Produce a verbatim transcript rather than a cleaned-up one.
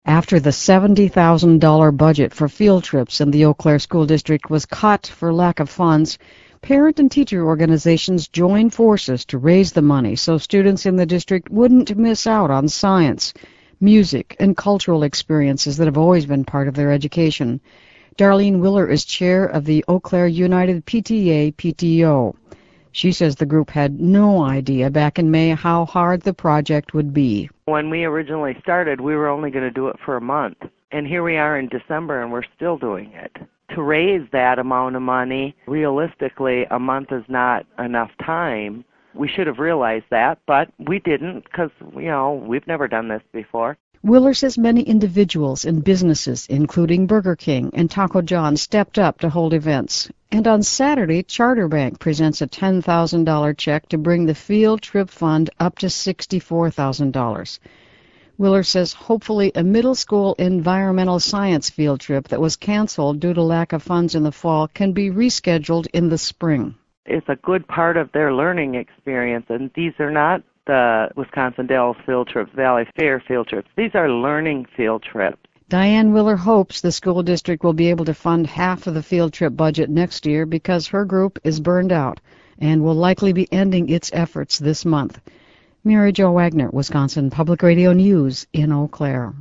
After the seventy thousand dollars budget for field trips in the Eau Claire School District was cut for lack of funds, parent and teacher organizations joined forces to raise the money so students in the district wouldn't miss out on science, music, and cultural experiences that have always been part of their education. Darlene Willer is chair of the Eau Claire United P T A P T O. She says the group had no idea back in May how hard the project would be. When we originally started, we were only going to do it for a month. And here we are in December, and we're still doing it. To raise that amount of money, realistically, a month is not enough time. We should have realized that, but we didn't because, you know, we've never done this before. Willer says many individuals and businesses, including Burger King and Taco John, stepped up to hold events. And on Saturday, Charter Bank presents a ten thousand dollars check to bring the field trip fund up to sixty-four thousand dollars. Willer says hopefully a middle school environmental science field trip that was canceled due to lack of funds in the fall can be rescheduled in the spring. It's a good part of their learning experience, and these are not the Wisconsin Dells field trips, Valley Fair field trips. These are learning field trips. Diane Willer hopes the school district will be able to fund half of the field trip budget next year because her group is burned out and will likely be ending its efforts this month. Mary Jo Wagner, Wisconsin Public Radio News in Eau Claire.